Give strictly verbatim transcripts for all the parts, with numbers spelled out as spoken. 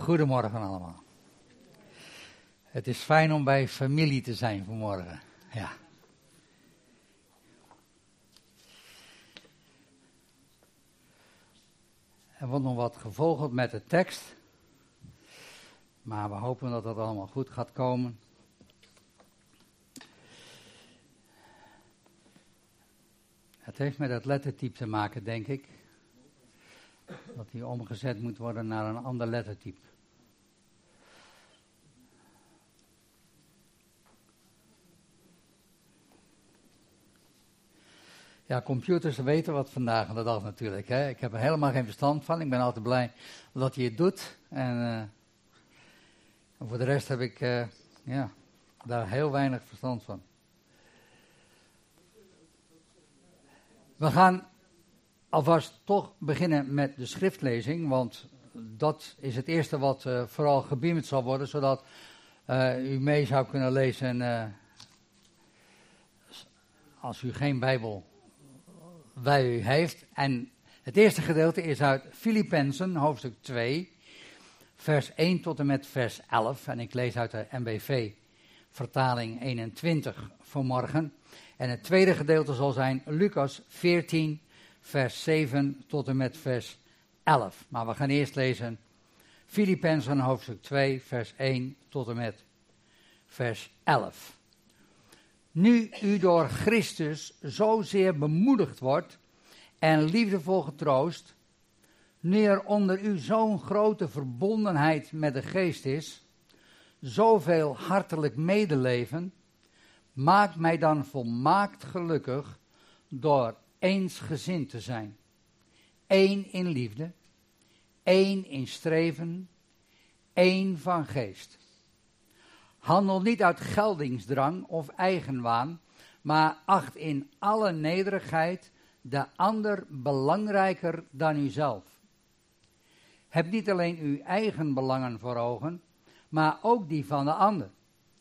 Goedemorgen allemaal. Het is fijn om bij familie te zijn vanmorgen. Ja. Er wordt nog wat gevogeld met de tekst. Maar we hopen dat dat allemaal goed gaat komen. Het heeft met het lettertype te maken, denk ik. Dat die omgezet moet worden naar een ander lettertype. Ja, computers weten wat vandaag de dag natuurlijk. Hè. Ik heb er helemaal geen verstand van. Ik ben altijd blij dat hij het doet. En, uh, en voor de rest heb ik uh, ja, daar heel weinig verstand van. We gaan alvast toch beginnen met de schriftlezing, want dat is het eerste wat uh, vooral gebeamd zal worden, zodat uh, u mee zou kunnen lezen uh, als u geen Bijbel bij u heeft. En het eerste gedeelte is uit Filippenzen, hoofdstuk twee, vers één tot en met vers elf. En ik lees uit de N B V-vertaling eenentwintig vanmorgen. En het tweede gedeelte zal zijn Lucas veertien, vers zeven tot en met vers elf. Maar we gaan eerst lezen Filippenzen hoofdstuk twee, vers één tot en met vers elf. Nu u door Christus zozeer bemoedigd wordt en liefdevol getroost, nu er onder u zo'n grote verbondenheid met de geest is, zoveel hartelijk medeleven, maakt mij dan volmaakt gelukkig door eensgezind te zijn. Eén in liefde, één in streven, één van geest. Handel niet uit geldingsdrang of eigenwaan, maar acht in alle nederigheid de ander belangrijker dan uzelf. Heb niet alleen uw eigen belangen voor ogen, maar ook die van de ander.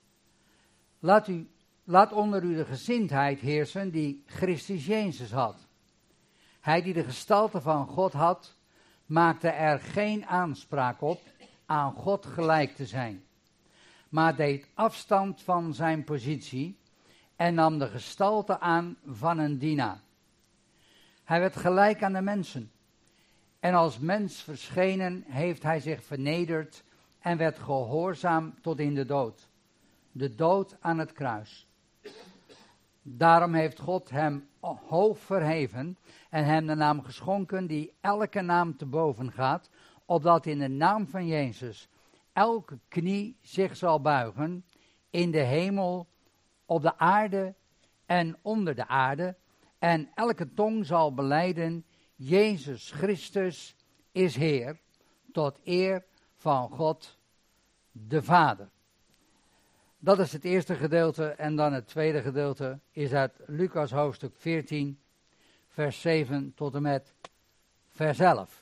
Laat, u, laat onder u de gezindheid heersen die Christus Jezus had. Hij die de gestalte van God had, maakte er geen aanspraak op aan God gelijk te zijn, maar deed afstand van zijn positie en nam de gestalte aan van een dienaar. Hij werd gelijk aan de mensen en als mens verschenen heeft hij zich vernederd en werd gehoorzaam tot in de dood, de dood aan het kruis. Daarom heeft God hem hoog verheven en hem de naam geschonken die elke naam te boven gaat, opdat in de naam van Jezus elke knie zich zal buigen, in de hemel, op de aarde en onder de aarde, en elke tong zal belijden, Jezus Christus is Heer, tot eer van God de Vader. Dat is het eerste gedeelte en dan het tweede gedeelte is uit Lucas hoofdstuk veertien, vers zeven tot en met vers elf.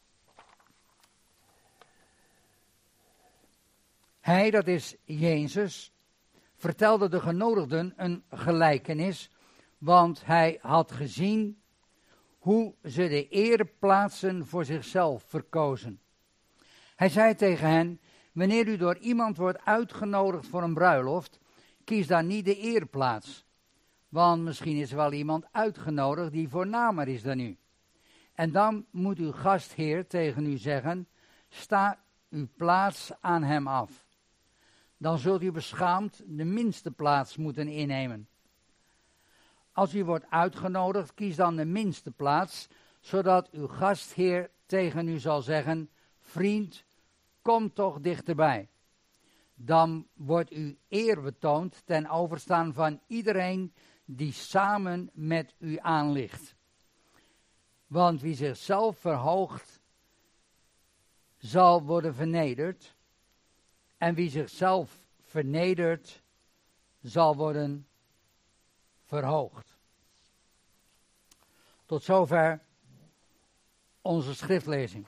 Hij, dat is Jezus, vertelde de genodigden een gelijkenis, want hij had gezien hoe ze de ereplaatsen voor zichzelf verkozen. Hij zei tegen hen: wanneer u door iemand wordt uitgenodigd voor een bruiloft, kies dan niet de ereplaats. Want misschien is er wel iemand uitgenodigd die voornamer is dan u. En dan moet uw gastheer tegen u zeggen: sta uw plaats aan hem af. Dan zult u beschaamd de minste plaats moeten innemen. Als u wordt uitgenodigd, kies dan de minste plaats, zodat uw gastheer tegen u zal zeggen: vriend, kom toch dichterbij. Dan wordt u eer betoond ten overstaan van iedereen die samen met u aanligt. Want wie zichzelf verhoogt, zal worden vernederd. En wie zichzelf vernedert, zal worden verhoogd. Tot zover onze schriftlezing.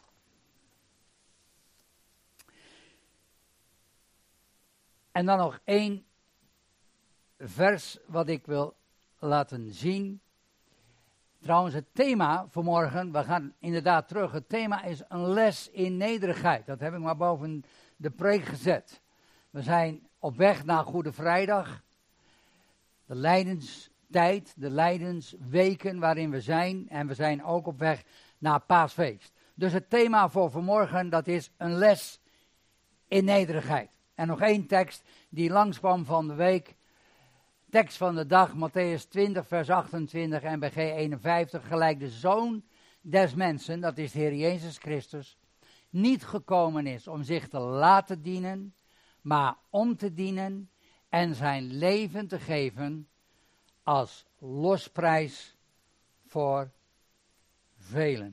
En dan nog één vers wat ik wil laten zien. Trouwens, het thema vanmorgen, we gaan inderdaad terug. Het thema is een les in nederigheid. Dat heb ik maar boven de preek gezet. We zijn op weg naar Goede Vrijdag. De lijdenstijd, de lijdensweken waarin we zijn. En we zijn ook op weg naar Paasfeest. Dus het thema voor vanmorgen, dat is een les in nederigheid. En nog één tekst die langskwam van de week. Tekst van de dag, Matthäus twintig, vers achtentwintig en B G eenenvijftig. Gelijk de Zoon des mensen, dat is de Heer Jezus Christus, niet gekomen is om zich te laten dienen, maar om te dienen en zijn leven te geven als losprijs voor velen.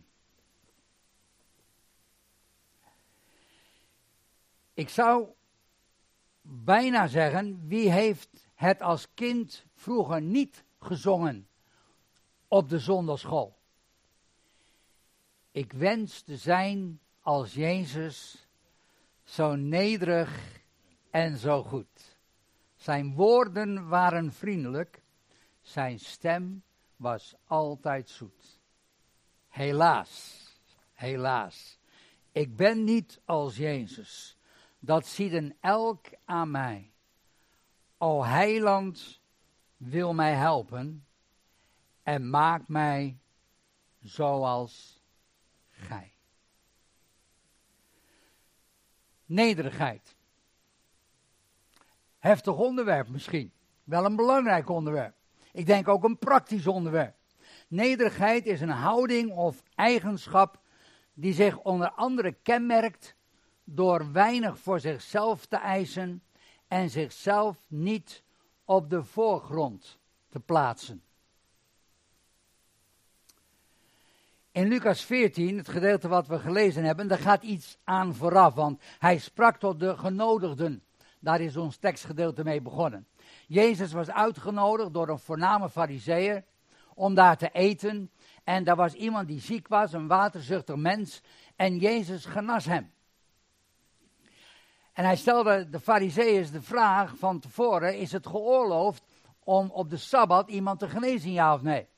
Ik zou bijna zeggen, wie heeft het als kind vroeger niet gezongen op de zondagschool? Ik wens te zijn als Jezus, zo nederig en zo goed. Zijn woorden waren vriendelijk, zijn stem was altijd zoet. Helaas, helaas, ik ben niet als Jezus. Dat ziet een elk aan mij. O Heiland, wil mij helpen en maak mij zoals gij. Nederigheid. Heftig onderwerp misschien. Wel een belangrijk onderwerp. Ik denk ook een praktisch onderwerp. Nederigheid is een houding of eigenschap die zich onder andere kenmerkt door weinig voor zichzelf te eisen en zichzelf niet op de voorgrond te plaatsen. In Lucas veertien, het gedeelte wat we gelezen hebben, daar gaat iets aan vooraf, want hij sprak tot de genodigden. Daar is ons tekstgedeelte mee begonnen. Jezus was uitgenodigd door een voorname farizeeër om daar te eten. En daar was iemand die ziek was, een waterzuchtig mens, en Jezus genas hem. En hij stelde de farizeeërs de vraag van tevoren, is het geoorloofd om op de Sabbat iemand te genezen, ja of nee?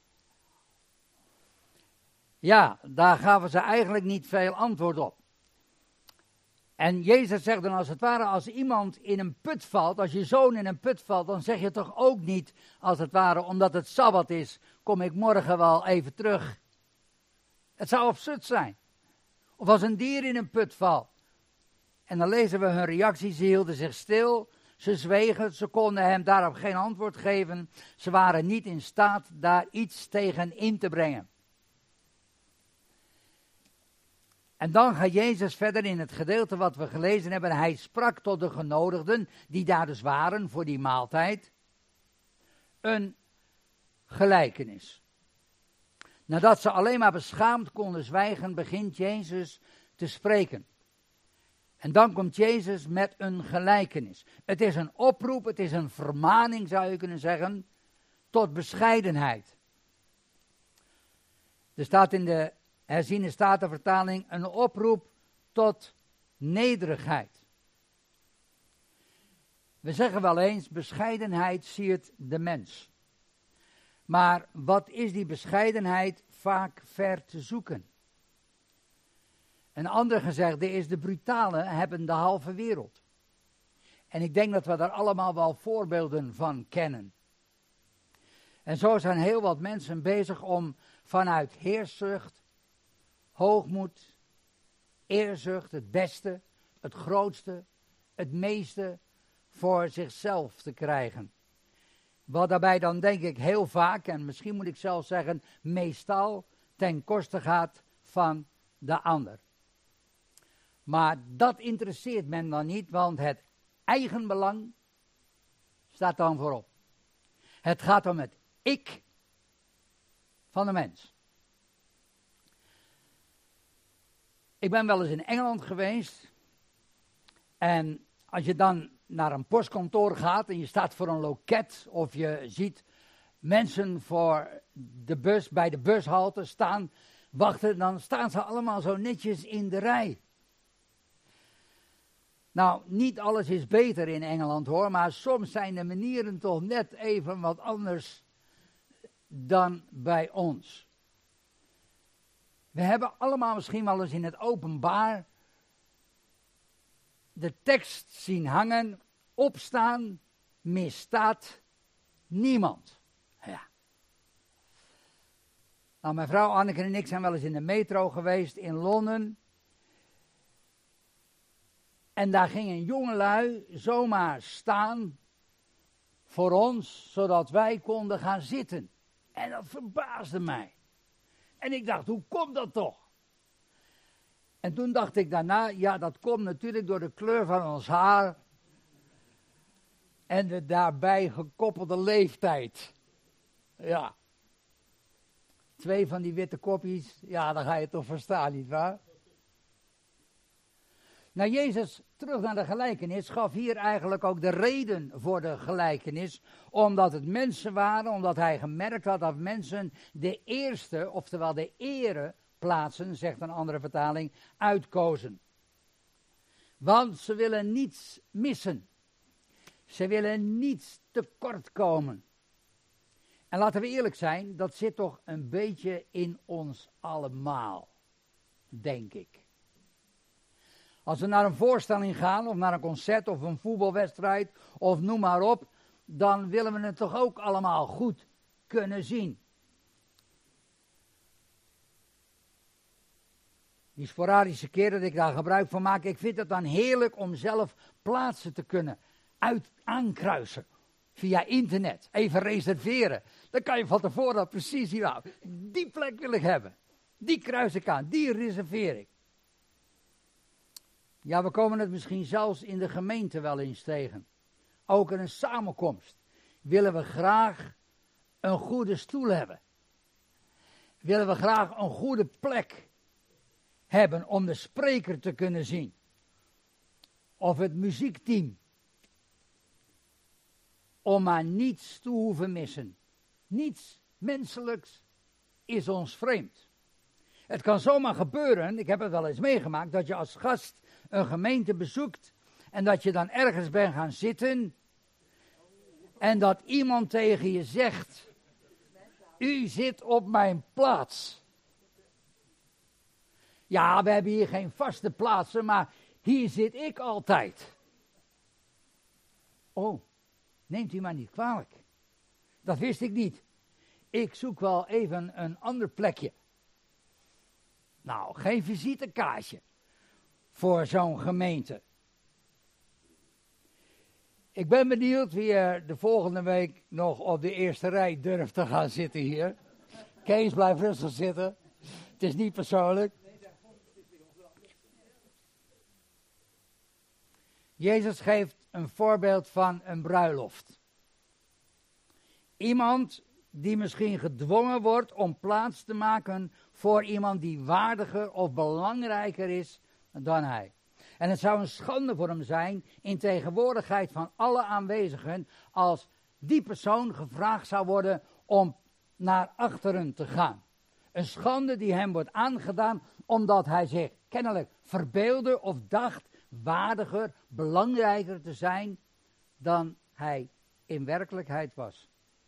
Ja, daar gaven ze eigenlijk niet veel antwoord op. En Jezus zegt dan als het ware, als iemand in een put valt, als je zoon in een put valt, dan zeg je toch ook niet, als het ware, omdat het Sabbat is, kom ik morgen wel even terug. Het zou absurd zijn. Of als een dier in een put valt. En dan lezen we hun reactie, ze hielden zich stil, ze zwegen, ze konden hem daarop geen antwoord geven. Ze waren niet in staat daar iets tegen in te brengen. En dan gaat Jezus verder in het gedeelte wat we gelezen hebben. Hij sprak tot de genodigden, die daar dus waren voor die maaltijd, een gelijkenis. Nadat ze alleen maar beschaamd konden zwijgen, begint Jezus te spreken. En dan komt Jezus met een gelijkenis. Het is een oproep, het is een vermaning, zou je kunnen zeggen, tot bescheidenheid. Er staat in de herziene statenvertaling een oproep tot nederigheid. We zeggen wel eens, bescheidenheid siert de mens. Maar wat is die bescheidenheid vaak ver te zoeken? Een ander gezegde is, de brutalen hebben de halve wereld. En ik denk dat we daar allemaal wel voorbeelden van kennen. En zo zijn heel wat mensen bezig om vanuit heerszucht, hoogmoed, eerzucht, het beste, het grootste, het meeste voor zichzelf te krijgen. Wat daarbij dan denk ik heel vaak, en misschien moet ik zelfs zeggen meestal, ten koste gaat van de ander. Maar dat interesseert men dan niet, want het eigenbelang staat dan voorop. Het gaat om het ik van de mens. Ik ben wel eens in Engeland geweest. En als je dan naar een postkantoor gaat en je staat voor een loket, of je ziet mensen voor de bus, bij de bushalte staan, wachten, dan staan ze allemaal zo netjes in de rij. Nou, niet alles is beter in Engeland hoor, maar soms zijn de manieren toch net even wat anders dan bij ons. We hebben allemaal misschien wel eens in het openbaar de tekst zien hangen, opstaan, misstaat niemand. Ja. Nou, mijn vrouw Anneke en ik zijn wel eens in de metro geweest in Londen. En daar ging een jongelui zomaar staan voor ons, zodat wij konden gaan zitten. En dat verbaasde mij. En ik dacht, hoe komt dat toch? En toen dacht ik daarna, ja, dat komt natuurlijk door de kleur van ons haar en de daarbij gekoppelde leeftijd. Ja. Twee van die witte kopjes, ja, dan ga je toch verstaan, nietwaar? Nou, Jezus, terug naar de gelijkenis, gaf hier eigenlijk ook de reden voor de gelijkenis. Omdat het mensen waren, omdat hij gemerkt had dat mensen de eerste, oftewel de ereplaatsen, zegt een andere vertaling, uitkozen. Want ze willen niets missen. Ze willen niets tekort komen. En laten we eerlijk zijn, dat zit toch een beetje in ons allemaal, denk ik. Als we naar een voorstelling gaan, of naar een concert, of een voetbalwedstrijd, of noem maar op, dan willen we het toch ook allemaal goed kunnen zien. Die sporadische keer dat ik daar gebruik van maak, ik vind het dan heerlijk om zelf plaatsen te kunnen uit aankruisen. Via internet, even reserveren. Dan kan je van tevoren precies zien, nou, die plek wil ik hebben. Die kruis ik aan, die reserveer ik. Ja, we komen het misschien zelfs in de gemeente wel eens tegen. Ook in een samenkomst willen we graag een goede stoel hebben. Willen we graag een goede plek hebben om de spreker te kunnen zien. Of het muziekteam. Om maar niets te hoeven missen. Niets menselijks is ons vreemd. Het kan zomaar gebeuren, ik heb het wel eens meegemaakt, dat je als gast een gemeente bezoekt en dat je dan ergens bent gaan zitten en dat iemand tegen je zegt, u zit op mijn plaats. Ja, we hebben hier geen vaste plaatsen, maar hier zit ik altijd. Oh, neemt u maar niet kwalijk. Dat wist ik niet. Ik zoek wel even een ander plekje. Nou, geen visitekaartje voor zo'n gemeente. Ik ben benieuwd wie er de volgende week nog op de eerste rij durft te gaan zitten hier. Kees, blijf rustig zitten. Het is niet persoonlijk. Jezus geeft een voorbeeld van een bruiloft. Iemand die misschien gedwongen wordt om plaats te maken voor iemand die waardiger of belangrijker is dan hij. En het zou een schande voor hem zijn, in tegenwoordigheid van alle aanwezigen, als die persoon gevraagd zou worden om naar achteren te gaan. Een schande die hem wordt aangedaan, omdat hij zich kennelijk verbeeldde of dacht waardiger, belangrijker te zijn dan hij in werkelijkheid was.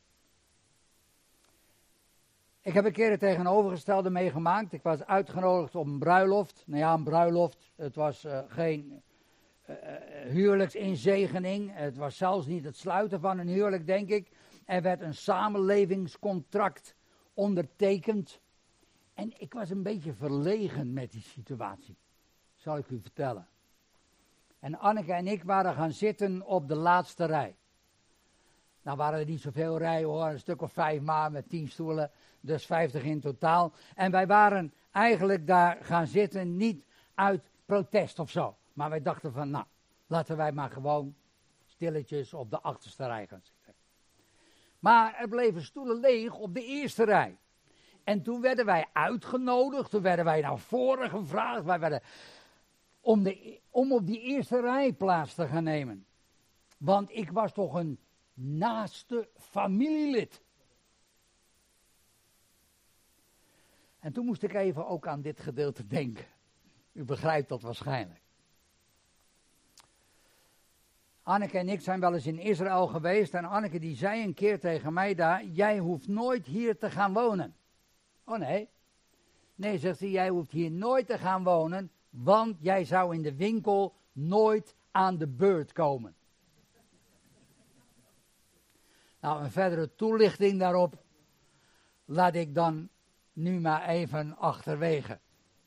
Ik heb een keer het tegenovergestelde meegemaakt. Ik was uitgenodigd op een bruiloft. Nou ja, een bruiloft. Het was uh, geen uh, huwelijksinzegening. Het was zelfs niet het sluiten van een huwelijk, denk ik. Er werd een samenlevingscontract ondertekend. En ik was een beetje verlegen met die situatie. Zal ik u vertellen. En Anneke en ik waren gaan zitten op de laatste rij. Nou waren er niet zoveel rijen hoor, een stuk of vijf maar met tien stoelen, dus vijftig in totaal. En wij waren eigenlijk daar gaan zitten niet uit protest of zo. Maar wij dachten van, nou, laten wij maar gewoon stilletjes op de achterste rij gaan zitten. Maar er bleven stoelen leeg op de eerste rij. En toen werden wij uitgenodigd, toen werden wij naar voren gevraagd, wij werden om, de, om op die eerste rij plaats te gaan nemen. Want ik was toch een naaste familielid. En toen moest ik even ook aan dit gedeelte denken. U begrijpt dat waarschijnlijk. Anneke en ik zijn wel eens in Israël geweest en Anneke die zei een keer tegen mij daar, jij hoeft nooit hier te gaan wonen. Oh nee. Nee, zegt ze, jij hoeft hier nooit te gaan wonen, want jij zou in de winkel nooit aan de beurt komen. Nou, een verdere toelichting daarop laat ik dan nu maar even achterwege.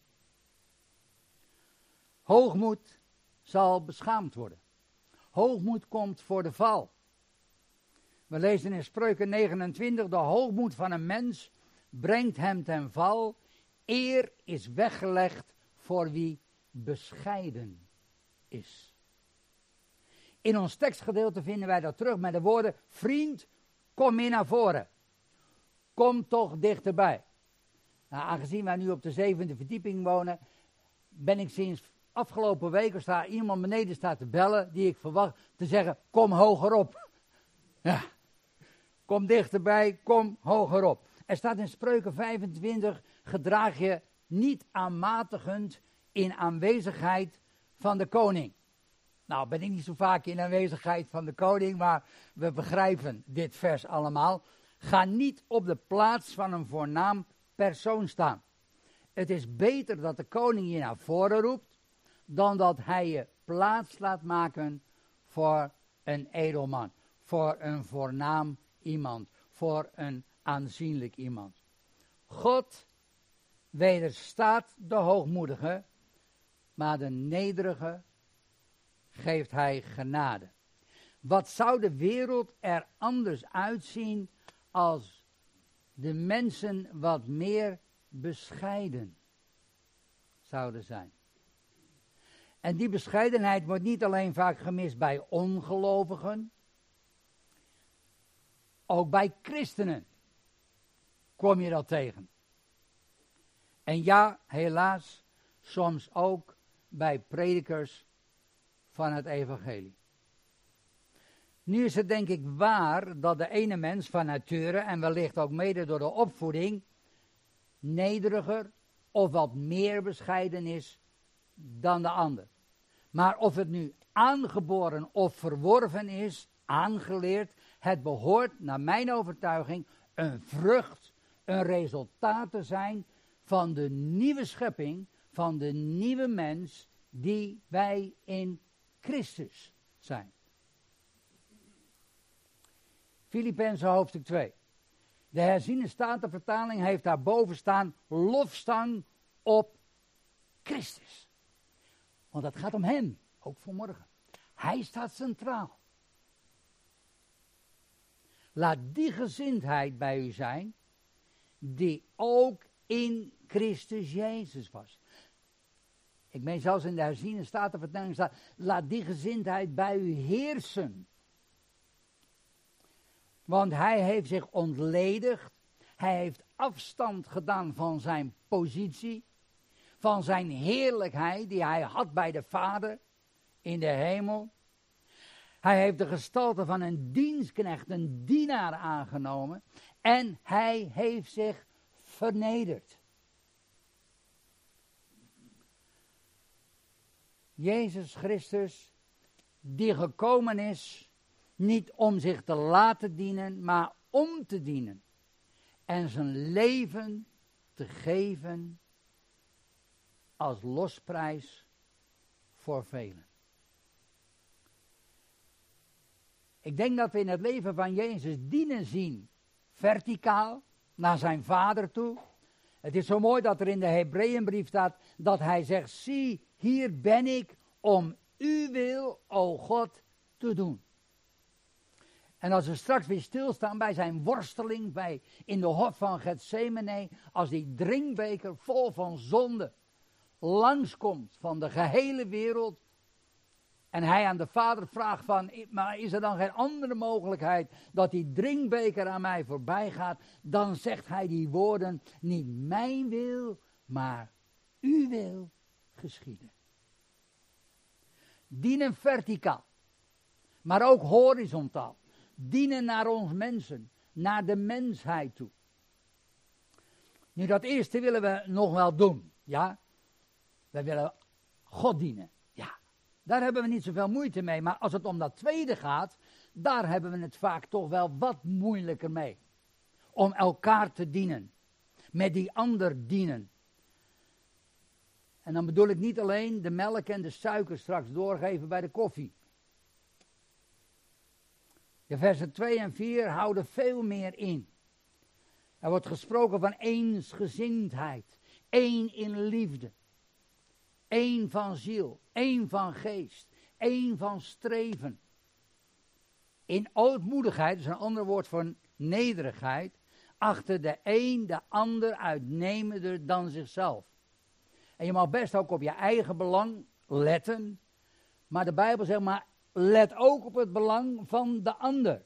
Hoogmoed zal beschaamd worden. Hoogmoed komt voor de val. We lezen in Spreuken negenentwintig, de hoogmoed van een mens brengt hem ten val. Eer is weggelegd voor wie bescheiden is. In ons tekstgedeelte vinden wij dat terug met de woorden, vriend, kom meer naar voren. Kom toch dichterbij. Nou, aangezien wij nu op de zevende verdieping wonen, ben ik sinds afgelopen weken sta iemand beneden staat te bellen, die ik verwacht te zeggen, kom hoger op. Ja, kom dichterbij, kom hoger op. Er staat in Spreuken vijfentwintig, gedraag je niet aanmatigend in aanwezigheid van de koning. Nou, ben ik niet zo vaak in aanwezigheid van de koning, maar we begrijpen dit vers allemaal. Ga niet op de plaats van een voornaam persoon staan. Het is beter dat de koning je naar voren roept, dan dat hij je plaats laat maken voor een edelman, voor een voornaam iemand, voor een aanzienlijk iemand. God wederstaat de hoogmoedige, maar de nederige geeft hij genade. Wat zou de wereld er anders uitzien als de mensen wat meer bescheiden zouden zijn? En die bescheidenheid wordt niet alleen vaak gemist bij ongelovigen, ook bij christenen kom je dat tegen. En ja, helaas, soms ook bij predikers van het evangelie. Nu is het denk ik waar dat de ene mens van nature, en wellicht ook mede door de opvoeding, nederiger of wat meer bescheiden is dan de ander. Maar of het nu aangeboren of verworven is, aangeleerd, het behoort naar mijn overtuiging een vrucht, een resultaat te zijn van de nieuwe schepping, van de nieuwe mens die wij in Christus zijn. Filippenzen hoofdstuk twee. De herziene statenvertaling heeft daarboven staan lofzang op Christus. Want het gaat om hem, ook vanmorgen. Hij staat centraal. Laat die gezindheid bij u zijn, die ook in Christus Jezus was. Ik meen zelfs in de herziene statenvertaling staat, laat die gezindheid bij u heersen. Want hij heeft zich ontledigd, hij heeft afstand gedaan van zijn positie, van zijn heerlijkheid die hij had bij de Vader in de hemel. Hij heeft de gestalte van een dienstknecht, een dienaar aangenomen en hij heeft zich vernederd. Jezus Christus, die gekomen is, niet om zich te laten dienen, maar om te dienen. En zijn leven te geven als losprijs voor velen. Ik denk dat we in het leven van Jezus dienen zien, verticaal, naar zijn Vader toe. Het is zo mooi dat er in de Hebreeënbrief staat dat hij zegt, zie, hier ben ik om uw wil, o God, te doen. En als we straks weer stilstaan bij zijn worsteling bij, in de hof van Getsemane, als die drinkbeker vol van zonde langskomt van de gehele wereld, en hij aan de Vader vraagt van, maar is er dan geen andere mogelijkheid dat die drinkbeker aan mij voorbij gaat, dan zegt hij die woorden, niet mijn wil, maar uw wil geschieden. Dienen verticaal, maar ook horizontaal. Dienen naar ons mensen, naar de mensheid toe. Nu, dat eerste willen we nog wel doen, ja. We willen God dienen, ja. Daar hebben we niet zoveel moeite mee. Maar als het om dat tweede gaat, daar hebben we het vaak toch wel wat moeilijker mee. Om elkaar te dienen. Met die ander dienen. En dan bedoel ik niet alleen de melk en de suiker straks doorgeven bij de koffie. De versen twee en vier houden veel meer in. Er wordt gesproken van eensgezindheid. Één in liefde. Eén van ziel. Één van geest. Één van streven. In ootmoedigheid, dat is een ander woord voor nederigheid, achter de een de ander uitnemender dan zichzelf. En je mag best ook op je eigen belang letten, maar de Bijbel zegt maar, let ook op het belang van de ander.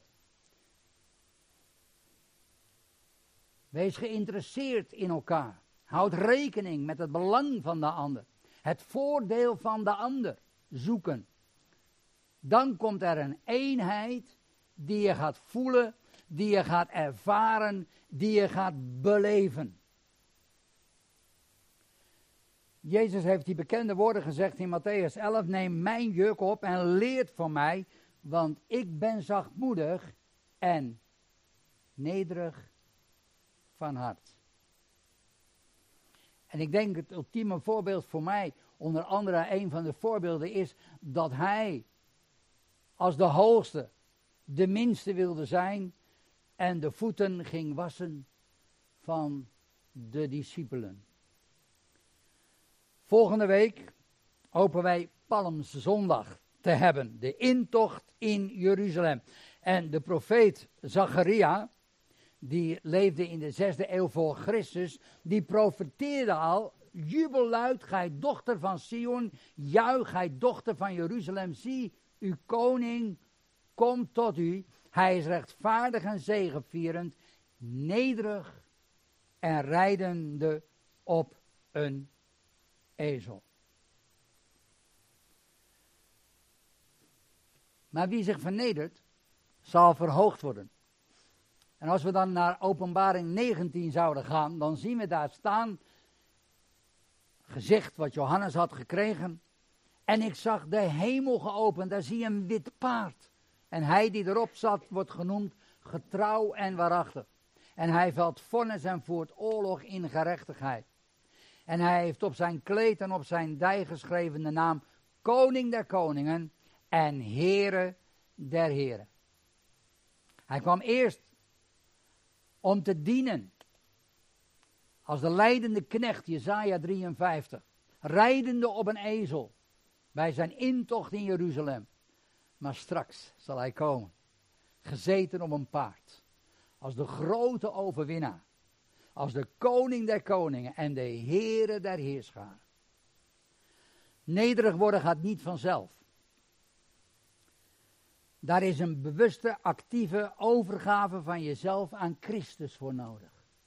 Wees geïnteresseerd in elkaar. Houd rekening met het belang van de ander. Het voordeel van de ander zoeken. Dan komt er een eenheid die je gaat voelen, die je gaat ervaren, die je gaat beleven. Jezus heeft die bekende woorden gezegd in Mattheüs elf, neem mijn juk op en leert van mij, want ik ben zachtmoedig en nederig van hart. En ik denk het ultieme voorbeeld voor mij, onder andere een van de voorbeelden is dat hij als de hoogste de minste wilde zijn en de voeten ging wassen van de discipelen. Volgende week hopen wij Palmzondag te hebben, de intocht in Jeruzalem. En de profeet Zacharia, die leefde in de zesde eeuw voor Christus, die profeteerde al, jubelluid, gij dochter van Sion, juich, gij dochter van Jeruzalem, zie, uw koning komt tot u, hij is rechtvaardig en zegevierend, nederig en rijdende op een ezel. Maar wie zich vernedert, zal verhoogd worden. En als we dan naar Openbaring negentien zouden gaan, dan zien we daar staan, gezicht wat Johannes had gekregen. En ik zag de hemel geopend, daar zie je een wit paard. En hij die erop zat, wordt genoemd getrouw en waarachtig. En hij velt vonnis en voert oorlog in gerechtigheid. En hij heeft op zijn kleed en op zijn dij geschreven de naam Koning der Koningen en Heere der Heren. Hij kwam eerst om te dienen. Als de leidende knecht, Jesaja drieënvijftig. Rijdende op een ezel. Bij zijn intocht in Jeruzalem. Maar straks zal hij komen. Gezeten op een paard. Als de grote overwinnaar. Als de koning der koningen en de Heere der heerscharen. Nederig worden gaat niet vanzelf. Daar is een bewuste, actieve overgave van jezelf aan Christus voor nodig.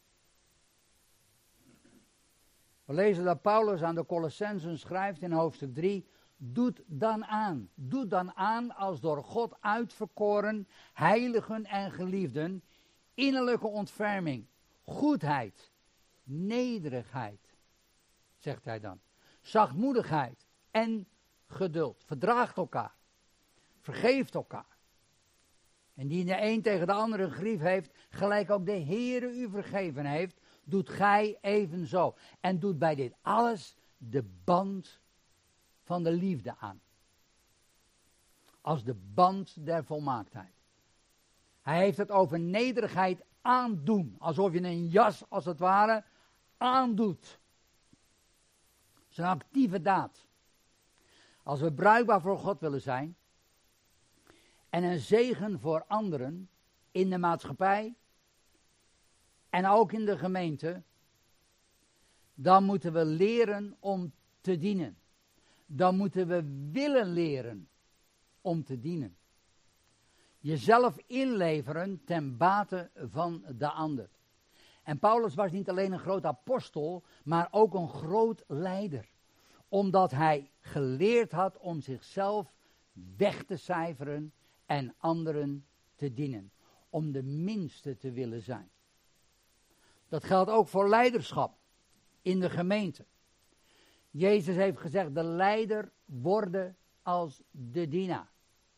We lezen dat Paulus aan de Colossensen schrijft in hoofdstuk drie. Doet dan aan, doet dan aan als door God uitverkoren, heiligen en geliefden, innerlijke ontferming, goedheid, nederigheid, zegt hij dan, zachtmoedigheid en geduld. Verdraagt elkaar, vergeeft elkaar. En die de een tegen de ander een grief heeft, gelijk ook de Heere u vergeven heeft, doet gij evenzo. En doet bij dit alles de band van de liefde aan. Als de band der volmaaktheid. Hij heeft het over nederigheid aandoen. Alsof je een jas, als het ware, aandoet. Het is een actieve daad. Als we bruikbaar voor God willen zijn. En een zegen voor anderen in de maatschappij. En ook in de gemeente. Dan moeten we leren om te dienen. Dan moeten we willen leren om te dienen. Jezelf inleveren ten bate van de ander. En Paulus was niet alleen een groot apostel, maar ook een groot leider. Omdat hij geleerd had om zichzelf weg te cijferen en anderen te dienen. Om de minste te willen zijn. Dat geldt ook voor leiderschap in de gemeente. Jezus heeft gezegd, de leider worden als de dienaar.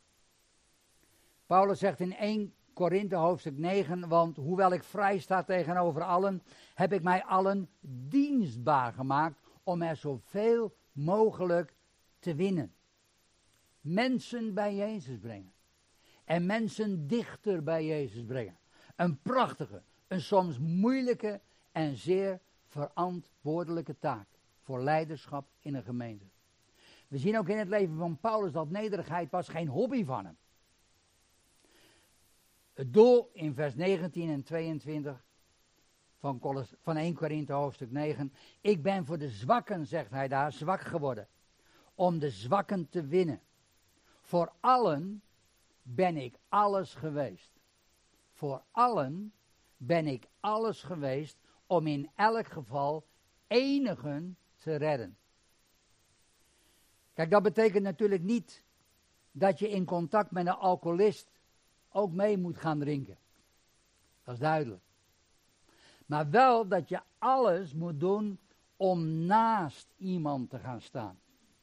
Paulus zegt in eerste Korinthe hoofdstuk negen, want hoewel ik vrij sta tegenover allen, heb ik mij allen dienstbaar gemaakt om er zoveel mogelijk te winnen. Mensen bij Jezus brengen. En mensen dichter bij Jezus brengen. Een prachtige, een soms moeilijke en zeer verantwoordelijke taak voor leiderschap in een gemeente. We zien ook in het leven van Paulus dat nederigheid was geen hobby van hem. Het doel in vers negentien en tweeëntwintig van, Colos, van eerste Korinthe hoofdstuk negen. Ik ben voor de zwakken, zegt hij daar, zwak geworden. Om de zwakken te winnen. Voor allen ben ik alles geweest. Voor allen ben ik alles geweest om in elk geval enigen te redden. Kijk, dat betekent natuurlijk niet dat je in contact met een alcoholist ook mee moet gaan drinken. Dat is duidelijk. Maar wel dat je alles moet doen om naast iemand te gaan staan.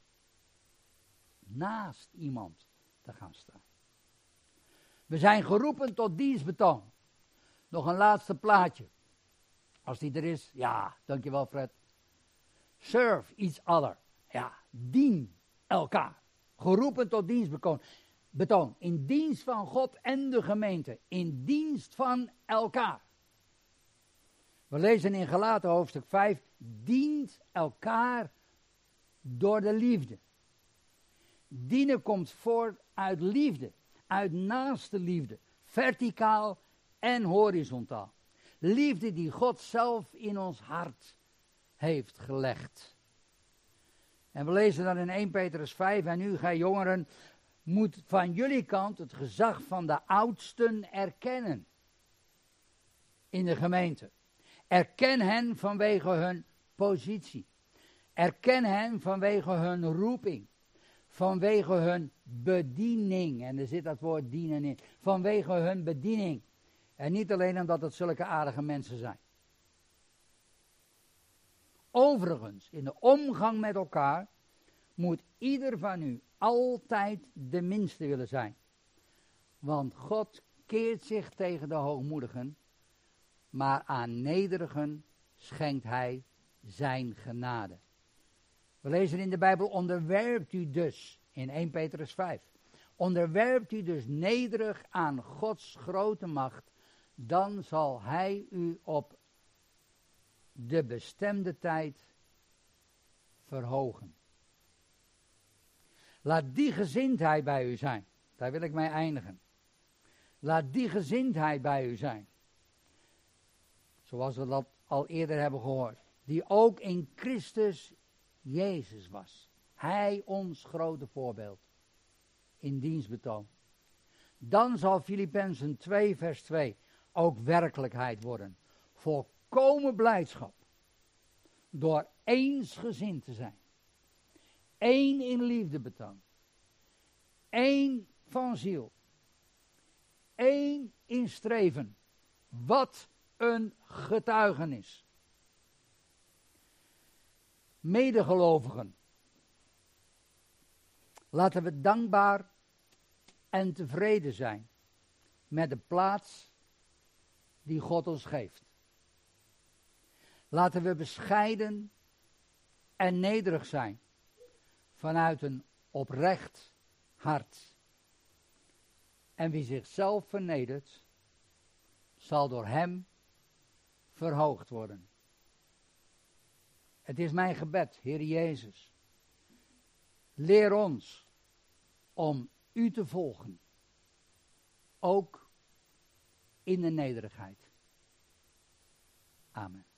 Naast iemand te gaan staan. We zijn geroepen tot dienstbetoon. Nog een laatste plaatje. Als die er is. Ja, dankjewel Fred. Serve each other. Ja, dien elkaar. Geroepen tot dienstbetoon. Betoon. In dienst van God en de gemeente. In dienst van elkaar. We lezen in Galaten hoofdstuk vijf. Dient elkaar door de liefde. Dienen komt voort uit liefde. Uit naaste liefde. Verticaal en horizontaal. Liefde die God zelf in ons hart heeft gelegd. En we lezen dan in eerste Petrus vijf. En u, gij jongeren, moet van jullie kant het gezag van de oudsten erkennen. In de gemeente. Erken hen vanwege hun positie. Erken hen vanwege hun roeping. Vanwege hun bediening. En er zit dat woord dienen in. Vanwege hun bediening. En niet alleen omdat het zulke aardige mensen zijn. Overigens, in de omgang met elkaar moet ieder van u altijd de minste willen zijn. Want God keert zich tegen de hoogmoedigen, maar aan nederigen schenkt hij zijn genade. We lezen in de Bijbel, onderwerpt u dus, in eerste Petrus vijf. Onderwerpt u dus nederig aan Gods grote macht, dan zal hij u op de bestemde tijd verhogen. Laat die gezindheid bij u zijn. Daar wil ik mee eindigen. Laat die gezindheid bij u zijn. Zoals we dat al eerder hebben gehoord. Die ook in Christus Jezus was. Hij ons grote voorbeeld. In dienstbetoon. Dan zal Filippenzen twee vers twee ook werkelijkheid worden. Volkomen blijdschap. Door eensgezind te zijn. Eén in liefde betoon. Eén van ziel. Eén in streven. Wat een getuigenis. Medegelovigen. Laten we dankbaar en tevreden zijn met de plaats die God ons geeft. Laten we bescheiden en nederig zijn vanuit een oprecht hart. En wie zichzelf vernedert, zal door hem verhoogd worden. Het is mijn gebed, Heer Jezus. Leer ons om u te volgen. Ook in de nederigheid. Amen.